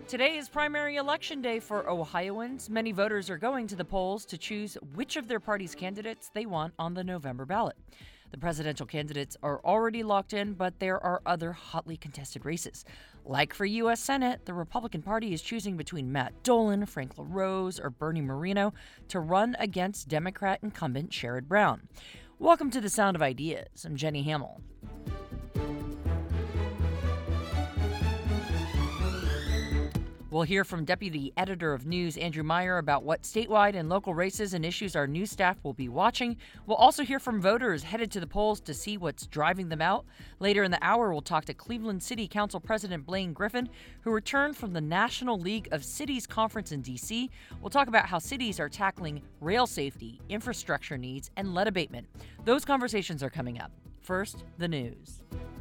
Today is primary election day for Ohioans. Many voters are going to the polls to choose which of their party's candidates they want on the November ballot. The presidential candidates are already locked in, but there are other hotly contested races. Like for U.S. Senate, the Republican Party is choosing between Matt Dolan, Frank LaRose, or Bernie Moreno to run against Democrat incumbent Sherrod Brown. Welcome to the Sound of Ideas. I'm Jenny Hamill. We'll hear from Deputy Editor of News Andrew Meyer about what statewide and local races and issues our news staff will be watching. We'll also hear from voters headed to the polls to see what's driving them out. Later in the hour, we'll talk to Cleveland City Council President Blaine Griffin, who returned from the National League of Cities Conference in D.C. We'll talk about how cities are tackling rail safety, infrastructure needs, and lead abatement. Those conversations are coming up. First, the news.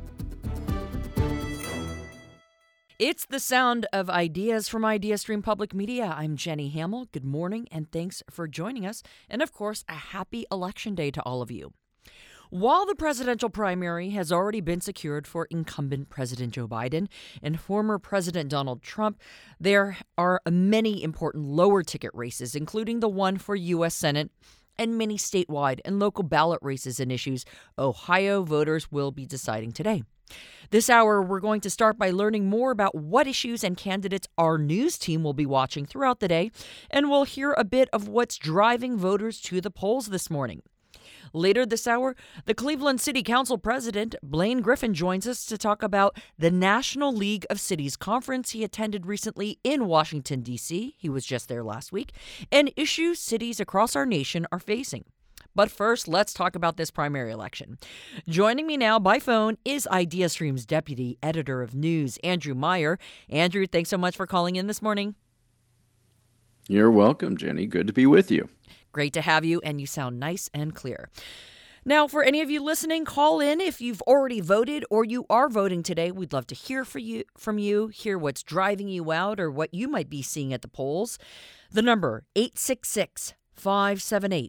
It's the Sound of Ideas from IdeaStream Public Media. I'm Jenny Hamill. Good morning, and thanks for joining us. And of course, a happy Election Day to all of you. While the presidential primary has already been secured for incumbent President Joe Biden and former President Donald Trump, there are many important lower ticket races, including the one for U.S. Senate and many statewide and local ballot races and issues Ohio voters will be deciding today. This hour, we're going to start by learning more about what issues and candidates our news team will be watching throughout the day, and we'll hear a bit of what's driving voters to the polls this morning. Later this hour, the Cleveland City Council President, Blaine Griffin, joins us to talk about the National League of Cities Conference he attended recently in Washington, D.C. He was just there last week, and issues cities across our nation are facing. But first, let's talk about this primary election. Joining me now by phone is IdeaStream's Deputy Editor of News, Andrew Meyer. Andrew, thanks so much for calling in this morning. You're welcome, Jenny. Good to be with you. Great to have you, and you sound nice and clear. Now, for any of you listening, call in if you've already voted or you are voting today. We'd love to hear from you, hear what's driving you out or what you might be seeing at the polls. The number, 866-578-0903,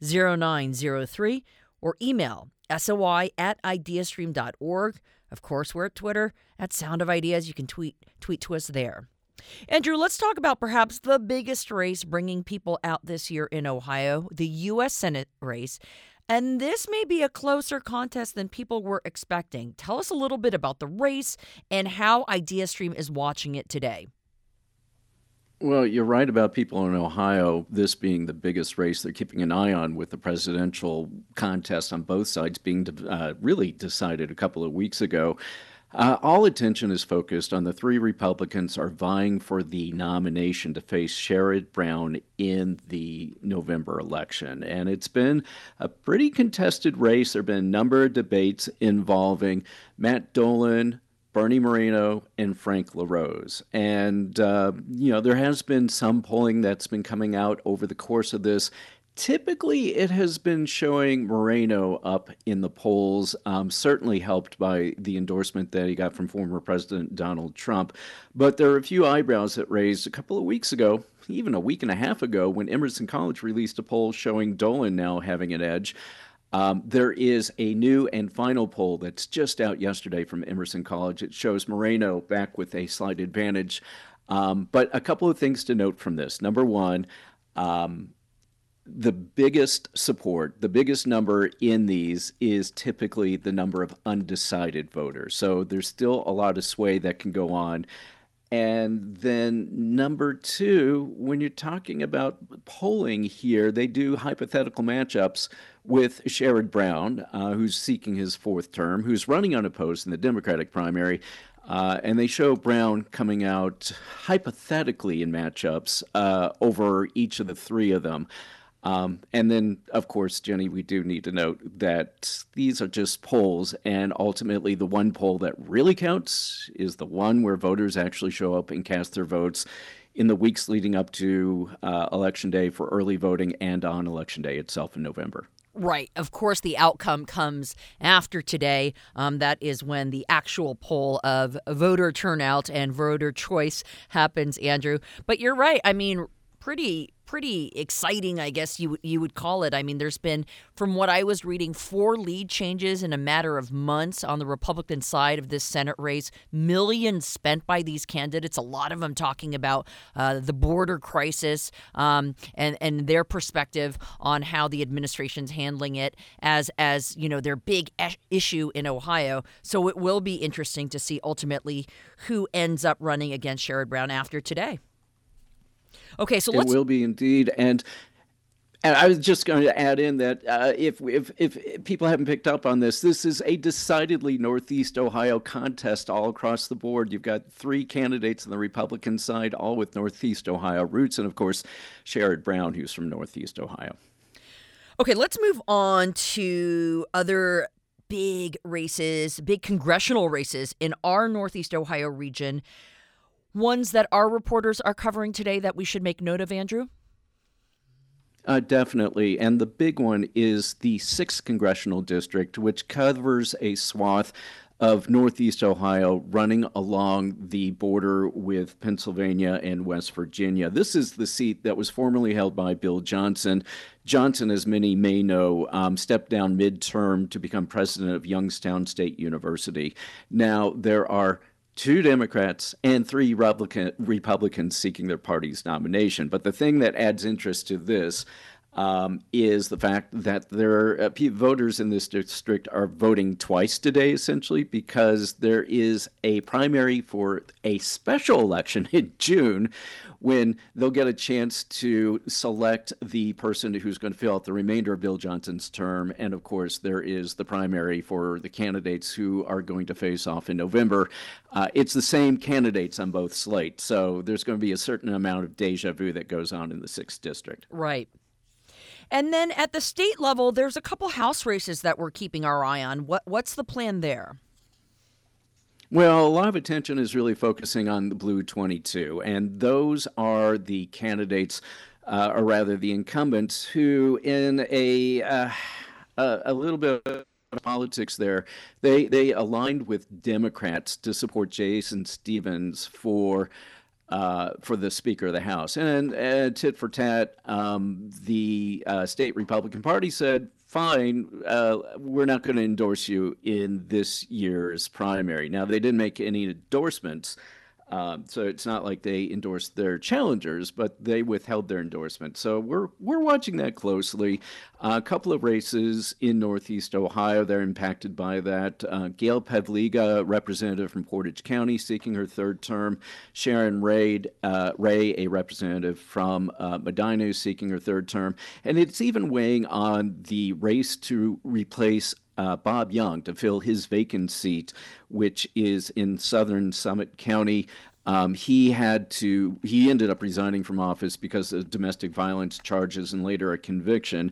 or email soi@ideastream.org. Of course, we're at Twitter at Sound of Ideas. You can tweet to us there. Andrew, let's talk about perhaps the biggest race bringing people out this year in Ohio, the U.S. Senate race. And this may be a closer contest than people were expecting. Tell us a little bit about the race and how IdeaStream is watching it today. Well, you're right about people in Ohio, this being the biggest race they're keeping an eye on, with the presidential contest on both sides being really decided a couple of weeks ago. All attention is focused on the three Republicans are vying for the nomination to face Sherrod Brown in the November election. And it's been a pretty contested race. There have been a number of debates involving Matt Dolan, Bernie Moreno, and Frank LaRose. And, there has been some polling that's been coming out over the course of this. Typically, it has been showing Moreno up in the polls, certainly helped by the endorsement that he got from former President Donald Trump. But there are a few eyebrows that raised a couple of weeks ago, even a week and a half ago, when Emerson College released a poll showing Dolan now having an edge. There is a new and final poll that's just out yesterday from Emerson College. It shows Moreno back with a slight advantage. But a couple of things to note from this. Number one, the biggest support, the biggest number in these is typically the number of undecided voters. So there's still a lot of sway that can go on. And then number two, when you're talking about polling here, they do hypothetical matchups with Sherrod Brown, who's seeking his fourth term, who's running unopposed in the Democratic primary. And they show Brown coming out hypothetically in matchups over each of the three of them. And then, of course, Jenny, we do need to note that these are just polls, and ultimately the one poll that really counts is the one where voters actually show up and cast their votes in the weeks leading up to Election Day for early voting and on Election Day itself in November. Right. Of course, the outcome comes after today. That is when the actual poll of voter turnout and voter choice happens, Andrew. But you're right. I mean, pretty pretty exciting, I guess you would call it. I mean, there's been, from what I was reading, 4 lead changes in a matter of months on the Republican side of this Senate race. Millions spent by these candidates, a lot of them talking about the border crisis and their perspective on how the administration's handling it as their big issue in Ohio. So it will be interesting to see ultimately who ends up running against Sherrod Brown after today. Okay, so it will be indeed. And I was just going to add in that if people haven't picked up on this, this is a decidedly Northeast Ohio contest all across the board. You've got 3 candidates on the Republican side, all with Northeast Ohio roots, and of course, Sherrod Brown, who's from Northeast Ohio. Okay, let's move on to other big races, big congressional races in our Northeast Ohio region. Ones that our reporters are covering today that we should make note of, Andrew? Definitely. And the big one is the 6th Congressional District, which covers a swath of Northeast Ohio running along the border with Pennsylvania and West Virginia. This is the seat that was formerly held by Bill Johnson. Johnson, as many may know, stepped down midterm to become president of Youngstown State University. Now, there are 2 Democrats and 3 Republicans seeking their party's nomination. But the thing that adds interest to this is the fact that voters in this district are voting twice today, essentially, because there is a primary for a special election in June when they'll get a chance to select the person who's going to fill out the remainder of Bill Johnson's term. And of course, there is the primary for the candidates who are going to face off in November. It's the same candidates on both slates. So there's going to be a certain amount of deja vu that goes on in the 6th district. Right. And then at the state level, there's a couple House races that we're keeping our eye on. What's the plan there? Well, a lot of attention is really focusing on the Blue 22, and those are the candidates, or rather the incumbents, who in a little bit of politics there, they aligned with Democrats to support Jason Stephens for the Speaker of the House. And tit for tat, the state Republican Party said, fine, we're not going to endorse you in this year's primary. Now, they didn't make any endorsements, so it's not like they endorsed their challengers, but they withheld their endorsement. So we're watching that closely. A couple of races in Northeast Ohio, they're impacted by that. Gail Pavliga, representative from Portage County, seeking her 3rd term. Sharon Ray, a representative from Medina, seeking her 3rd term. And it's even weighing on the race to replace Bob Young to fill his vacant seat, which is in southern Summit County. He ended up resigning from office because of domestic violence charges and later a conviction.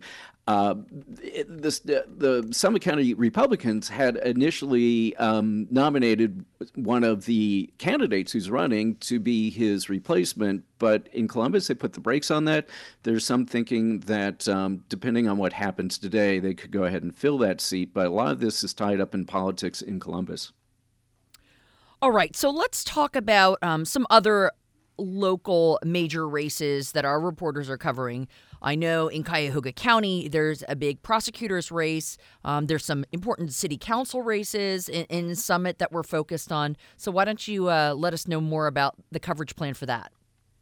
The Summit County Republicans had initially nominated one of the candidates who's running to be his replacement, but in Columbus, they put the brakes on that. There's some thinking that depending on what happens today, they could go ahead and fill that seat, but a lot of this is tied up in politics in Columbus. All right, so let's talk about some other local major races that our reporters are covering. I know in Cuyahoga County, there's a big prosecutor's race. There's some important city council races in Summit that we're focused on. So why don't you let us know more about the coverage plan for that?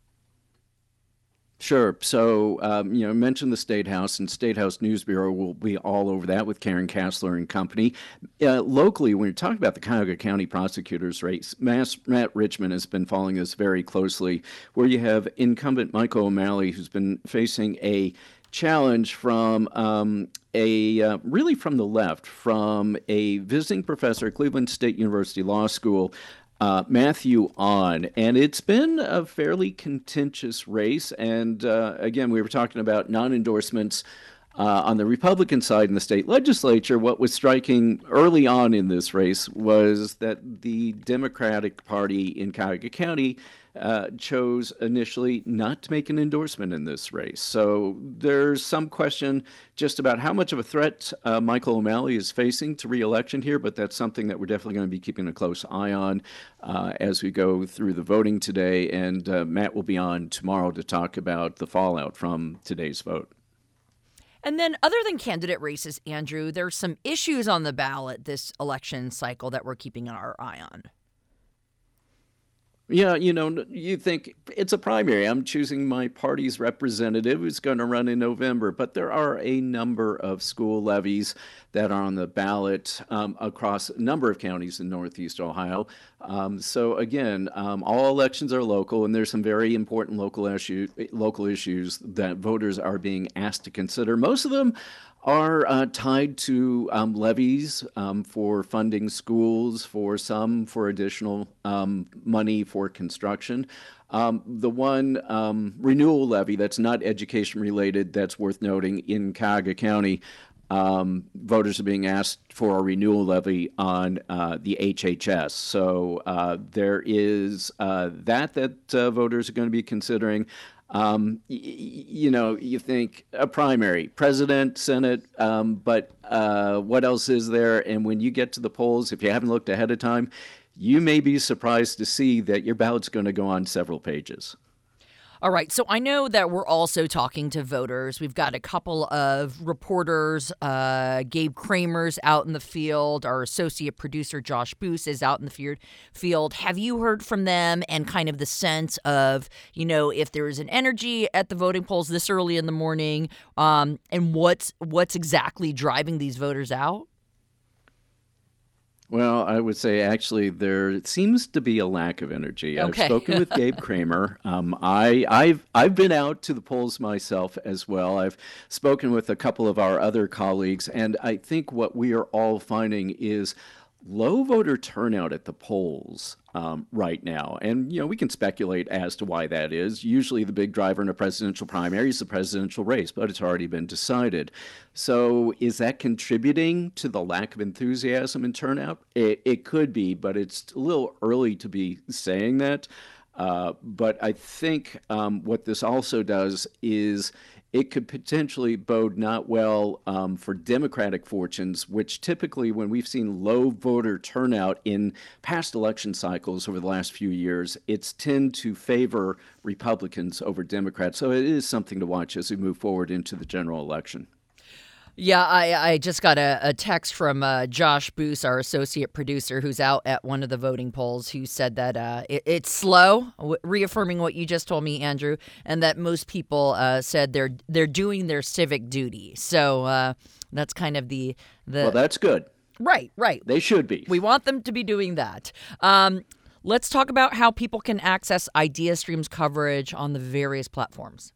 Sure. So, mention the State House, and State House News Bureau will be all over that with Karen Kassler and company. Locally, when you're talking about the Cuyahoga County prosecutor's race, Matt Richmond has been following this very closely, where you have incumbent Michael O'Malley, who's been facing a challenge from really from the left, from a visiting professor at Cleveland State University Law School, Matthew On, and it's been a fairly contentious race. And again, we were talking about non-endorsements On the Republican side in the state legislature, what was striking early on in this race was that the Democratic Party in Cuyahoga County chose initially not to make an endorsement in this race. So there's some question just about how much of a threat Michael O'Malley is facing to re-election here, but that's something that we're definitely going to be keeping a close eye on as we go through the voting today. And Matt will be on tomorrow to talk about the fallout from today's vote. And then other than candidate races, Andrew, there's some issues on the ballot this election cycle that we're keeping our eye on. Yeah, you think it's a primary. I'm choosing my party's representative who's going to run in November, but there are a number of school levies that are on the ballot across a number of counties in Northeast Ohio. So again, all elections are local, and there's some very important local issues that voters are being asked to consider. Most of them are tied to levies for funding schools, for additional money for construction. The one renewal levy that's not education related that's worth noting in Cuyahoga County, voters are being asked for a renewal levy on the HHS. So there is that voters are going to be considering. You think a primary, president, Senate, but what else is there? And when you get to the polls, if you haven't looked ahead of time, you may be surprised to see that your ballot's going to go on several pages. All right. So I know that we're also talking to voters. We've got a couple of reporters. Gabe Kramer's out in the field. Our associate producer, Josh Boos, is out in the field. Have you heard from them and kind of the sense of, if there is an energy at the voting polls this early in the morning, and what's exactly driving these voters out? Well, I would say actually there seems to be a lack of energy. Okay. I've spoken with Gabe Kramer. I've been out to the polls myself as well. I've spoken with a couple of our other colleagues, and I think what we are all finding is low voter turnout at the polls right now. And, we can speculate as to why that is. Usually the big driver in a presidential primary is the presidential race, but it's already been decided. So is that contributing to the lack of enthusiasm and turnout? It could be, but it's a little early to be saying that. But I think what this also does is it could potentially bode not well for Democratic fortunes, which typically, when we've seen low voter turnout in past election cycles over the last few years, it's tend to favor Republicans over Democrats. So it is something to watch as we move forward into the general election. Yeah, I just got a text from Josh Boos, our associate producer, who's out at one of the voting polls, who said that it's slow, reaffirming what you just told me, Andrew, and that most people said they're doing their civic duty. So that's kind of the Well, that's good. Right. They should be. We want them to be doing that. Let's talk about how people can access IdeaStream's coverage on the various platforms.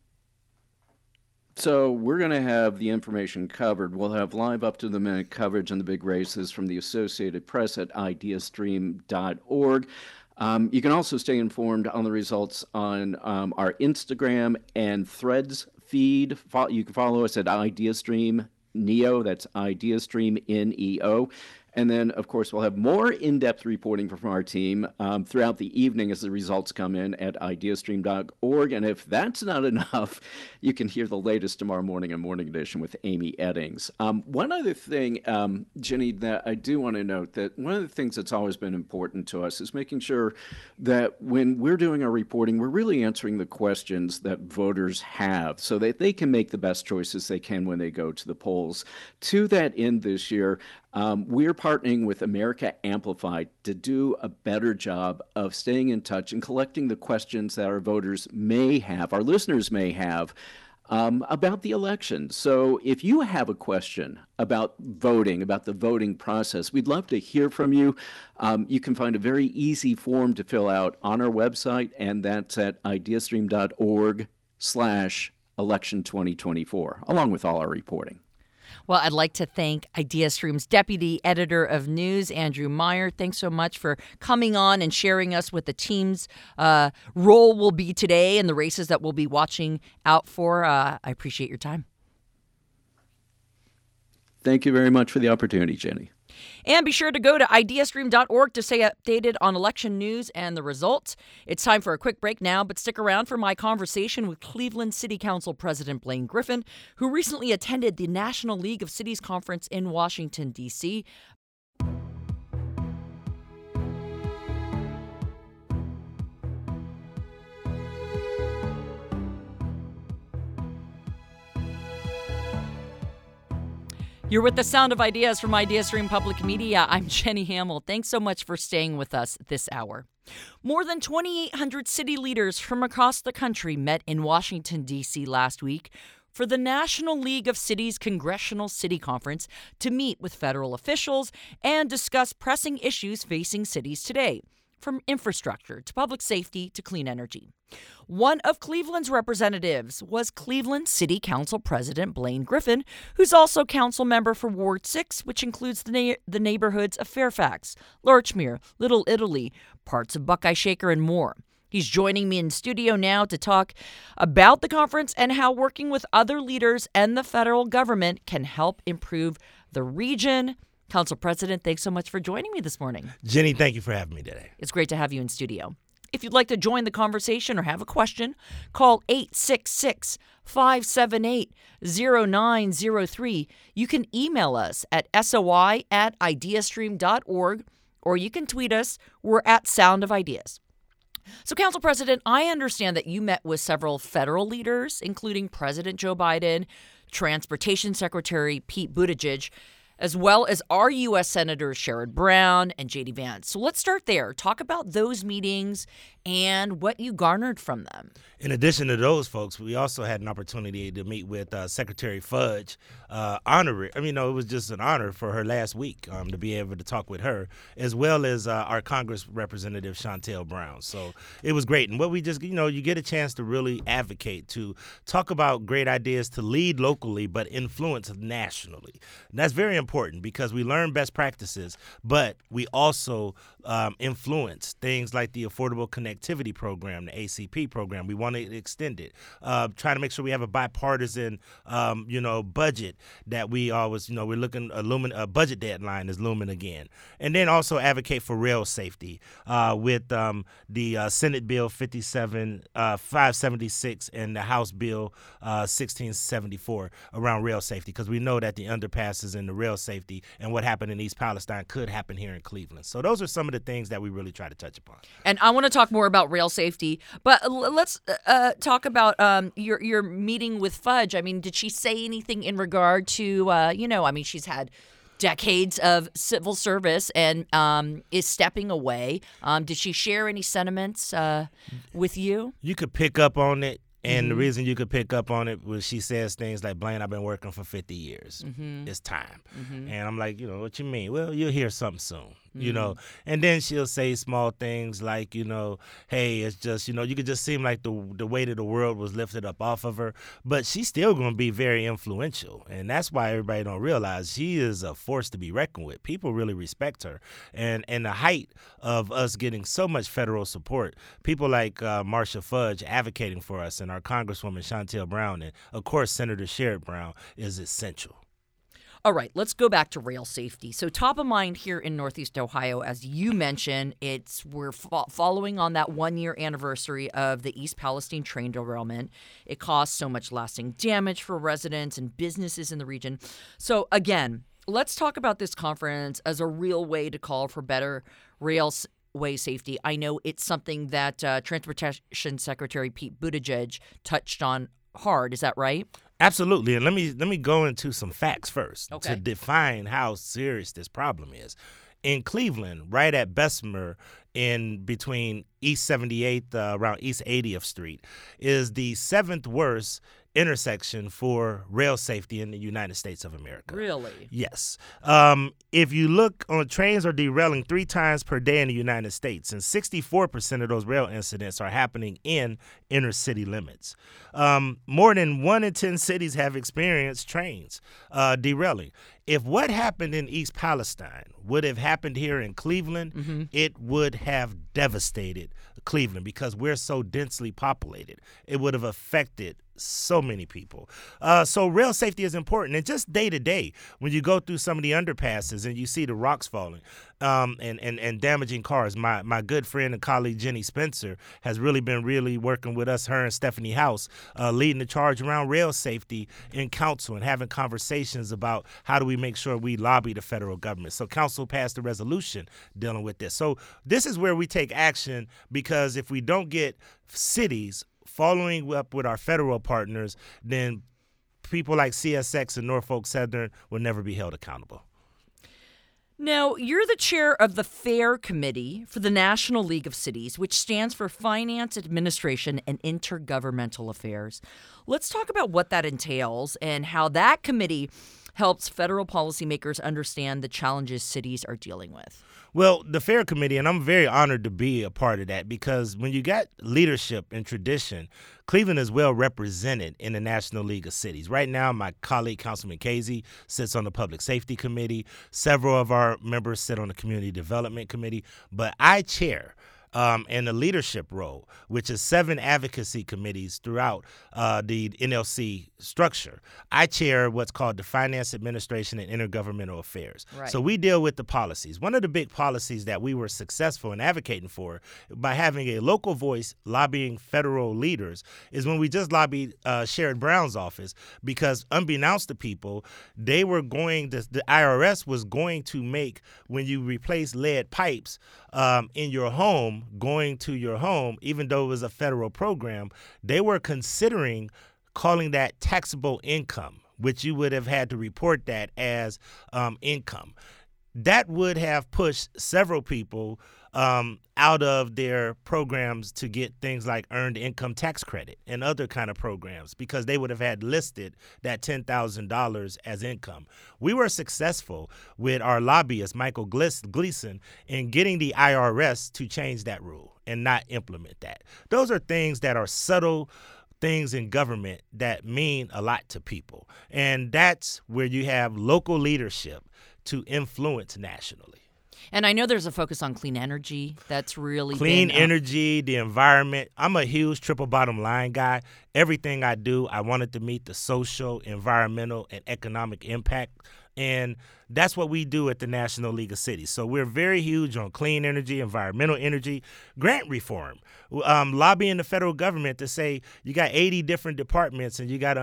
So we're going to have the information covered. We'll have live up-to-the-minute coverage on the big races from the Associated Press at ideastream.org. You can also stay informed on the results on our Instagram and Threads feed. You can follow us at IdeaStream Neo. That's IdeaStream Neo. And then, of course, we'll have more in-depth reporting from our team throughout the evening as the results come in at ideastream.org. And if that's not enough, you can hear the latest tomorrow morning in Morning Edition with Amy Eddings. One other thing, Jenny, that I do want to note, that one of the things that's always been important to us is making sure that when we're doing our reporting, we're really answering the questions that voters have so that they can make the best choices they can when they go to the polls. To that end this year, we're partnering with America Amplified to do a better job of staying in touch and collecting the questions that our voters may have, our listeners may have, about the election. So if you have a question about voting, about the voting process, we'd love to hear from you. You can find a very easy form to fill out on our website, and that's at ideastream.org/election 2024, along with all our reporting. Well, I'd like to thank IdeaStream's Deputy Editor of News, Andrew Meyer. Thanks so much for coming on and sharing us what the team's role will be today and the races that we'll be watching out for. I appreciate your time. Thank you very much for the opportunity, Jenny. And be sure to go to ideastream.org to stay updated on election news and the results. It's time for a quick break now, but stick around for my conversation with Cleveland City Council President Blaine Griffin, who recently attended the National League of Cities Conference in Washington, D.C. You're with the Sound of Ideas from IdeaStream Public Media. I'm Jenny Hamill. Thanks so much for staying with us this hour. More than 2,800 city leaders from across the country met in Washington, D.C. last week for the National League of Cities Congressional City Conference to meet with federal officials and discuss pressing issues facing cities today, from infrastructure to public safety to clean energy. One of Cleveland's representatives was Cleveland City Council President Blaine Griffin, who's also council member for Ward 6, which includes the neighborhoods of Fairfax, Larchmere, Little Italy, parts of Buckeye Shaker, and more. He's joining me in studio now to talk about the conference and how working with other leaders and the federal government can help improve the region. Council President, thanks so much for joining me this morning. Jenny, thank you for having me today. It's great to have you in studio. If you'd like to join the conversation or have a question, call 866-578-0903. You can email us at soi@ideastream.org, or you can tweet us. We're at Sound of Ideas. So, Council President, I understand that you met with several federal leaders, including President Joe Biden, Transportation Secretary Pete Buttigieg, as well as our U.S. Senators Sherrod Brown and J.D. Vance. So let's start there. Talk about those meetings and what you garnered from them. In addition to those folks, we also had an opportunity to meet with Secretary Fudge. It was just an honor for her last week to be able to talk with her, as well as our Congress Representative Shontel Brown. So it was great. And what we just, you get a chance to really advocate, to talk about great ideas, to lead locally, but influence nationally. And that's very important because we learn best practices, but we also influence things like the Affordable Connectivity Program, the ACP program. We want to extend it. Try to make sure we have a bipartisan, budget that we always, we're looking, a budget deadline is looming again. And then also advocate for rail safety with the Senate Bill 576 and the House Bill 1674 around rail safety, because we know that the underpasses and the rail safety and what happened in East Palestine could happen here in Cleveland. So those are some of the things that we really try to touch upon. And I want to talk more about rail safety, but let's talk about your meeting with Fudge. I mean, did she say anything in regard to, she's had decades of civil service and is stepping away. Did she share any sentiments with you? You could pick up on it. And the reason you could pick up on it was she says things like, Blaine, I've been working for 50 years. It's time. And I'm like, what you mean? Well, you'll hear something soon, And then she'll say small things like, hey, it's just, you could just seem like the weight of the world was lifted up off of her. But she's still going to be very influential. And that's why everybody don't realize she is a force to be reckoned with. People really respect her. And the height of us getting so much federal support, people like Marcia Fudge advocating for us, and our Congresswoman Shontel Brown, and of course Senator Sherrod Brown, is essential. All right, let's go back to rail safety. So top of mind here in Northeast Ohio, as you mentioned, we're following on that 1-year anniversary of the East Palestine train derailment. It caused so much lasting damage for residents and businesses in the region. So again, let's talk about this conference as a real way to call for better railway safety. I know it's something that Transportation Secretary Pete Buttigieg touched on hard. Is that right? Absolutely. And let me go into some facts first to define how serious this problem is. In Cleveland, right at Bessemer, in between East 78th, around East 80th Street, is the 7th worst intersection for rail safety in the United States of America. Really? Yes. If you look on, trains are derailing 3 times per day in the United States, and 64% of those rail incidents are happening in inner city limits. More than 1 in 10 cities have experienced trains derailing. If what happened in East Palestine would have happened here in Cleveland, it would have devastated Cleveland because we're so densely populated. It would have affected so many people. So rail safety is important. And just day to day, when you go through some of the underpasses and you see the rocks falling and damaging cars, my good friend and colleague Jenny Spencer has really been working with us, her and Stephanie House, leading the charge around rail safety in council and having conversations about how do we make sure we lobby the federal government. So council passed a resolution dealing with this. So this is where we take action, because if we don't get cities following up with our federal partners, then people like CSX and Norfolk Southern will never be held accountable. Now, you're the chair of the FAIR Committee for the National League of Cities, which stands for Finance, Administration, and Intergovernmental Affairs. Let's talk about what that entails and how that committee helps federal policymakers understand the challenges cities are dealing with. Well, the FAIR Committee, and I'm very honored to be a part of that, because when you got leadership and tradition, Cleveland is well represented in the National League of Cities. Right now, my colleague, Councilman Casey, sits on the Public Safety Committee. Several of our members sit on the Community Development Committee, but I chair and the leadership role, which is 7 advocacy committees throughout the NLC structure. I chair what's called the Finance, Administration, and Intergovernmental Affairs. Right. So we deal with the policies. One of the big policies that we were successful in advocating for by having a local voice lobbying federal leaders is when we just lobbied Sherrod Brown's office, because unbeknownst to people, the IRS was going to make, when you replace lead pipes in your home, going to your home, even though it was a federal program, they were considering calling that taxable income, which you would have had to report that as income. That would have pushed several people out of their programs to get things like earned income tax credit and other kind of programs, because they would have had listed that $10,000 as income. We were successful with our lobbyist, Michael Gleason, in getting the IRS to change that rule and not implement that. Those are things that are subtle things in government that mean a lot to people. And that's where you have local leadership to influence nationally. And I know there's a focus on clean energy. That's really clean energy, the environment. I'm a huge triple bottom line guy. Everything I do, I want it to meet the social, environmental, and economic impact. And that's what we do at the National League of Cities. So we're very huge on clean energy, environmental energy, grant reform, lobbying the federal government to say you got 80 different departments and you got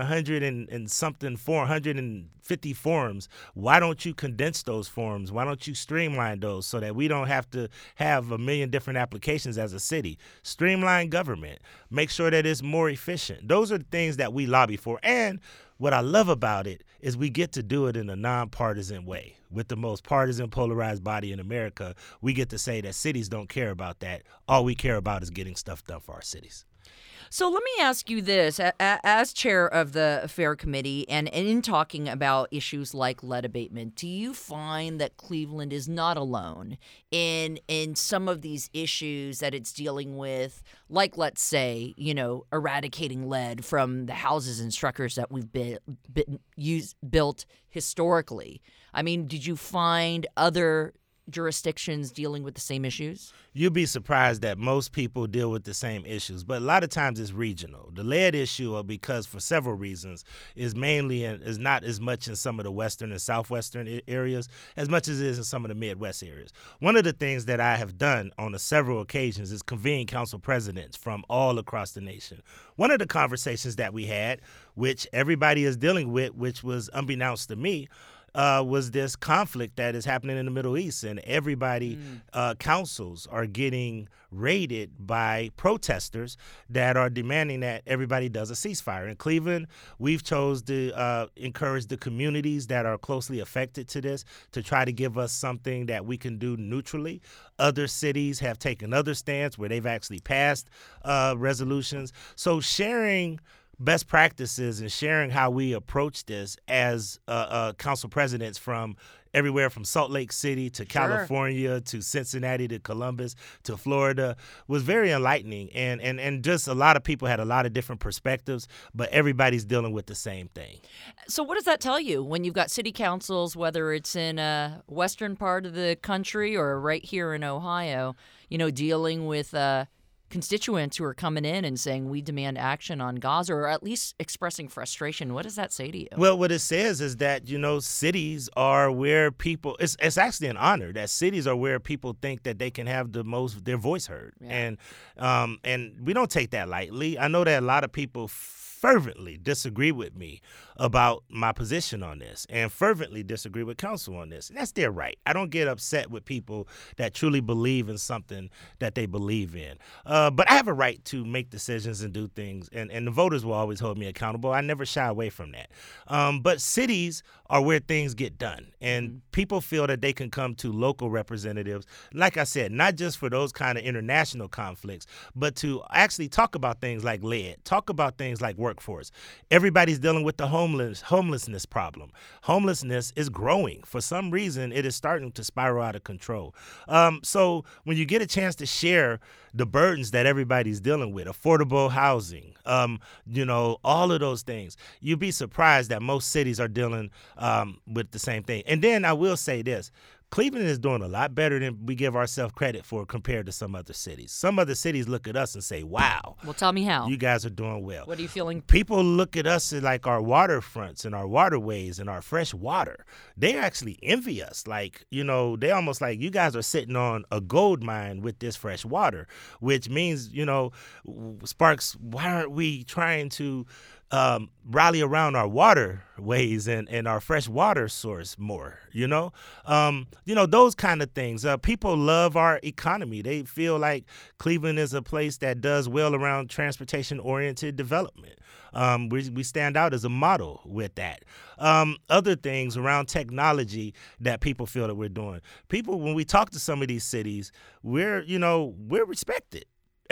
150 forms. Why don't you condense those forms? Why don't you streamline those so that we don't have to have a million different applications as a city? Streamline government. Make sure that it's more efficient. Those are the things that we lobby for. And what I love about it is we get to do it in a nonpartisan way. With the most partisan, polarized body in America, we get to say that cities don't care about that. All we care about is getting stuff done for our cities. So let me ask you this. As chair of the FAIR Committee and in talking about issues like lead abatement, do you find that Cleveland is not alone in some of these issues that it's dealing with, like, let's say, eradicating lead from the houses and structures that we've built historically? I mean, did you find other jurisdictions dealing with the same issues? You'd be surprised that most people deal with the same issues, but a lot of times it's regional. The lead issue, because for several reasons, is not as much in some of the western and southwestern areas as much as it is in some of the Midwest areas. One of the things that I have done on several occasions is convene council presidents from all across the nation. One of the conversations that we had, which everybody is dealing with, which was unbeknownst to me, was this conflict that is happening in the Middle East, and everybody, councils are getting raided by protesters that are demanding that everybody does a ceasefire. In Cleveland, we've chose to encourage the communities that are closely affected to this to try to give us something that we can do neutrally. Other cities have taken other stance where they've actually passed resolutions. So sharing best practices and sharing how we approach this as council presidents from everywhere from Salt Lake City to California to Cincinnati to Columbus to Florida was very enlightening. And just a lot of people had a lot of different perspectives, but everybody's dealing with the same thing. So what does that tell you when you've got city councils, whether it's in a western part of the country or right here in Ohio, dealing with constituents who are coming in and saying we demand action on Gaza, or at least expressing frustration. What does that say to you? Well, what it says is that, cities are where people, it's actually an honor that cities are where people think that they can have their voice heard. Yeah. And we don't take that lightly. I know that a lot of people fervently disagree with me about my position on this and fervently disagree with counsel on this. And that's their right. I don't get upset with people that truly believe in something that they believe in. But I have a right to make decisions and do things, and the voters will always hold me accountable. I never shy away from that. But cities are where things get done, and people feel that they can come to local representatives, like I said, not just for those kind of international conflicts, but to actually talk about things like lead, talk about things like workforce. Everybody's dealing with the homelessness problem. Homelessness is growing. For some reason, it is starting to spiral out of control. So when you get a chance to share the burdens that everybody's dealing with, affordable housing, all of those things, you'd be surprised that most cities are dealing with the same thing. And then I will say this. Cleveland is doing a lot better than we give ourselves credit for compared to some other cities. Some other cities look at us and say, wow. Well, tell me how. You guys are doing well. What are you feeling? People look at us like our waterfronts and our waterways and our fresh water. They actually envy us. Like, they almost like, you guys are sitting on a gold mine with this fresh water, which means, Sparks, why aren't we trying to rally around our waterways and our fresh water source more, those kind of things. People love our economy. They feel like Cleveland is a place that does well around transportation-oriented development. We stand out as a model with that. Other things around technology that people feel that we're doing. People, when we talk to some of these cities, we're respected.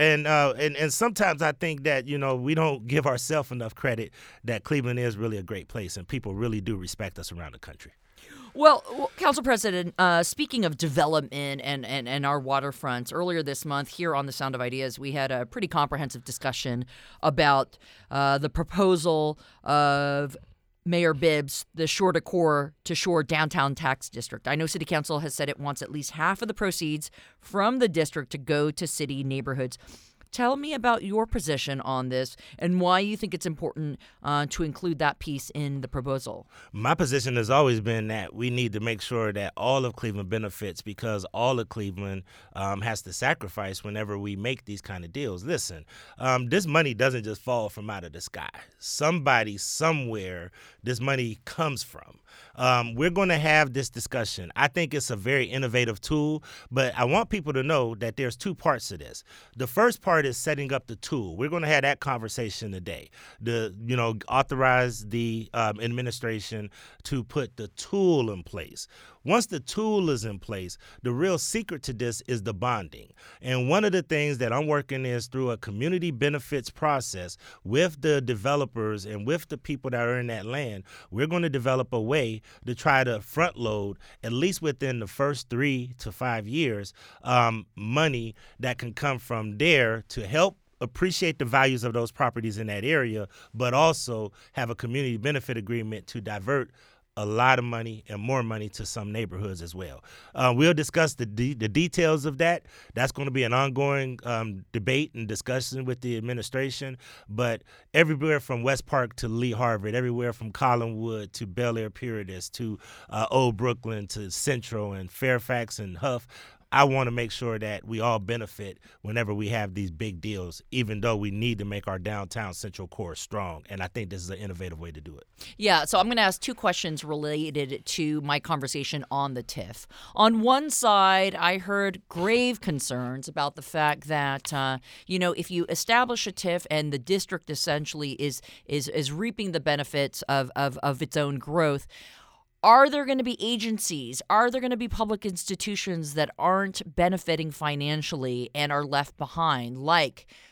And sometimes I think that, we don't give ourselves enough credit that Cleveland is really a great place, and people really do respect us around the country. Well, Council President, speaking of development and our waterfronts, earlier this month here on The Sound of Ideas, we had a pretty comprehensive discussion about the proposal of Mayor Bibbs, the Shore to Shore Downtown Tax District. I know City Council has said it wants at least half of the proceeds from the district to go to city neighborhoods. Tell me about your position on this and why you think it's important to include that piece in the proposal. My position has always been that we need to make sure that all of Cleveland benefits, because all of Cleveland has to sacrifice whenever we make these kind of deals. Listen, this money doesn't just fall from out of the sky. Somebody, somewhere, this money comes from. We're going to have this discussion. I think it's a very innovative tool, but I want people to know that there's two parts to this. The first part is setting up the tool. We're going to have that conversation today. Authorize the administration to put the tool in place. Once the tool is in place, the real secret to this is the bonding. And one of the things that I'm working is through a community benefits process with the developers and with the people that are in that land, we're going to develop a way to try to front load, at least within the first 3 to 5 years, money that can come from there to help appreciate the values of those properties in that area, but also have a community benefit agreement to divert a lot of money and more money to some neighborhoods as well. We'll discuss the details of that. That's going to be an ongoing debate and discussion with the administration. But everywhere from West Park to Lee Harvard, everywhere from Collinwood to Bel Air Puritas to Old Brooklyn to Central and Fairfax and Huff, I want to make sure that we all benefit whenever we have these big deals, even though we need to make our downtown central core strong. And I think this is an innovative way to do it. Yeah, so I'm going to ask two questions related to my conversation on the TIF. On one side, I heard grave concerns about the fact that, if you establish a TIF and the district essentially is reaping the benefits of its own growth, are there going to be agencies, are there going to be public institutions that aren't benefiting financially and are left behind, like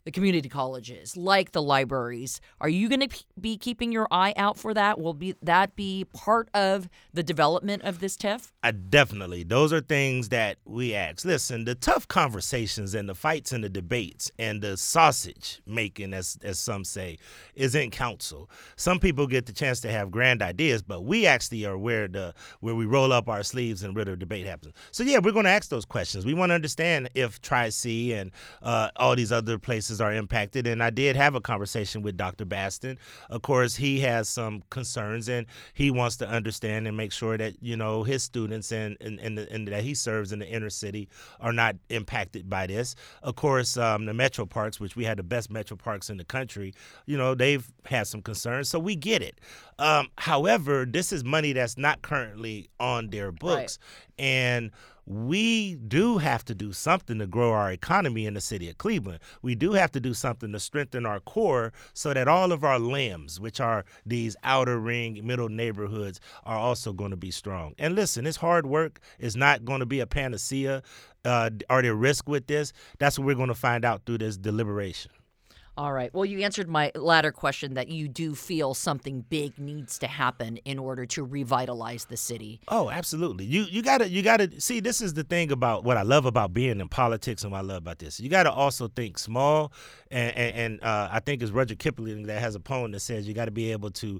the community colleges, like the libraries. Are you going to be keeping your eye out for that? Will that be part of the development of this TIF? Definitely. Those are things that we ask. Listen, the tough conversations and the fights and the debates and the sausage making, as some say, is in council. Some people get the chance to have grand ideas, but we actually are where we roll up our sleeves and where the debate happens. So, yeah, we're going to ask those questions. We want to understand if Tri-C and all these other places are impacted. And I did have a conversation with Dr. Baston. Of course, he has some concerns, and he wants to understand and make sure that, his students and that he serves in the inner city are not impacted by this. Of course, the metro parks, which we had the best metro parks in the country, they've had some concerns. So we get it. However, this is money that's not currently on their books. Right. And we do have to do something to grow our economy in the city of Cleveland. We do have to do something to strengthen our core so that all of our limbs, which are these outer ring, middle neighborhoods, are also going to be strong. And listen, it's hard work. It's not going to be a panacea. Are there risks with this? That's what we're going to find out through this deliberation. All right. Well, you answered my latter question that you do feel something big needs to happen in order to revitalize the city. Oh, absolutely. You gotta see, this is the thing about what I love about being in politics and what I love about this. You gotta also think small, and I think it's Rudyard Kipling that has a poem that says you gotta be able to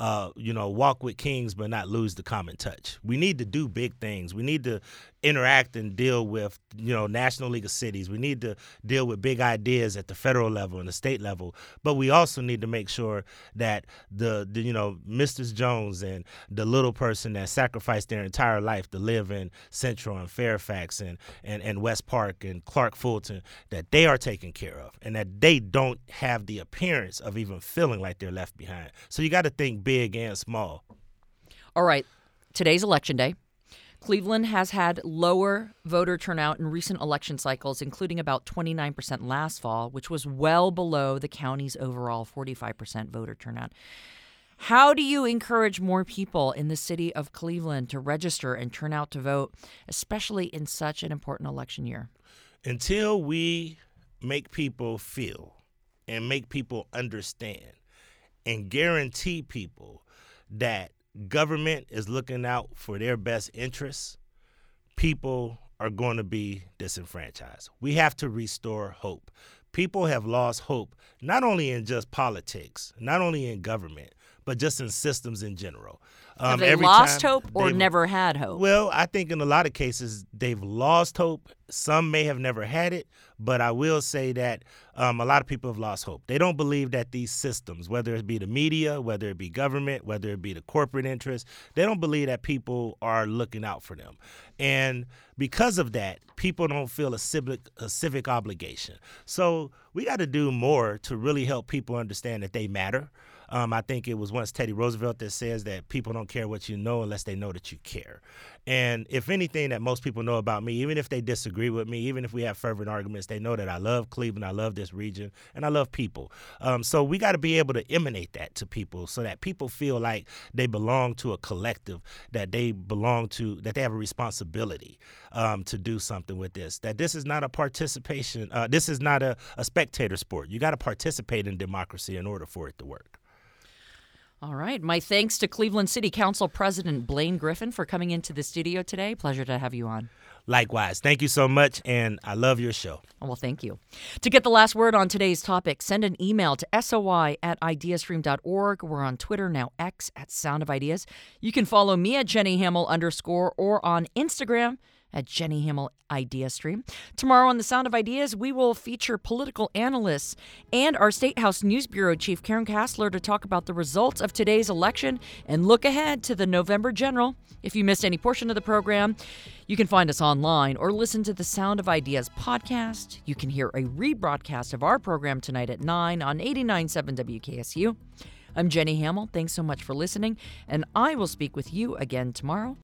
walk with kings but not lose the common touch. We need to do big things. We need to interact and deal with, National League of Cities. We need to deal with big ideas at the federal level and the state level. But we also need to make sure that the Mrs. Jones and the little person that sacrificed their entire life to live in Central and Fairfax and West Park and Clark Fulton, that they are taken care of and that they don't have the appearance of even feeling like they're left behind. So you got to think big and small. All right. Today's Election Day. Cleveland has had lower voter turnout in recent election cycles, including about 29% last fall, which was well below the county's overall 45% voter turnout. How do you encourage more people in the city of Cleveland to register and turn out to vote, especially in such an important election year? Until we make people feel and make people understand and guarantee people that government is looking out for their best interests, people are going to be disenfranchised. We have to restore hope. People have lost hope, not only in just politics, not only in government, but just in systems in general. Have they lost hope or never had hope? Well, I think in a lot of cases they've lost hope. Some may have never had it, but I will say that a lot of people have lost hope. They don't believe that these systems, whether it be the media, whether it be government, whether it be the corporate interests, they don't believe that people are looking out for them. And because of that, people don't feel a civic obligation. So we got to do more to really help people understand that they matter. I think it was once Teddy Roosevelt that says that people don't care what you know unless they know that you care. And if anything that most people know about me, even if they disagree with me, even if we have fervent arguments, they know that I love Cleveland, I love this region, and I love people. So we got to be able to emanate that to people so that people feel like they belong to a collective, that they belong to, that they have a responsibility to do something with this, that this is not a participation, this is not a spectator sport. You got to participate in democracy in order for it to work. All right. My thanks to Cleveland City Council President Blaine Griffin for coming into the studio today. Pleasure to have you on. Likewise. Thank you so much, and I love your show. Well, thank you. To get the last word on today's topic, send an email to soi@ideastream.org. We're on Twitter, now X, @SoundOfIdeas. You can follow me at Jenny Hamill _ or on Instagram at Jenny Hamill Idea Stream. Tomorrow on The Sound of Ideas, we will feature political analysts and our State House News Bureau Chief Karen Kassler to talk about the results of today's election and look ahead to the November general. If you missed any portion of the program, you can find us online or listen to the Sound of Ideas podcast. You can hear a rebroadcast of our program tonight at 9 on 89.7 WKSU. I'm Jenny Hamill. Thanks so much for listening, and I will speak with you again tomorrow.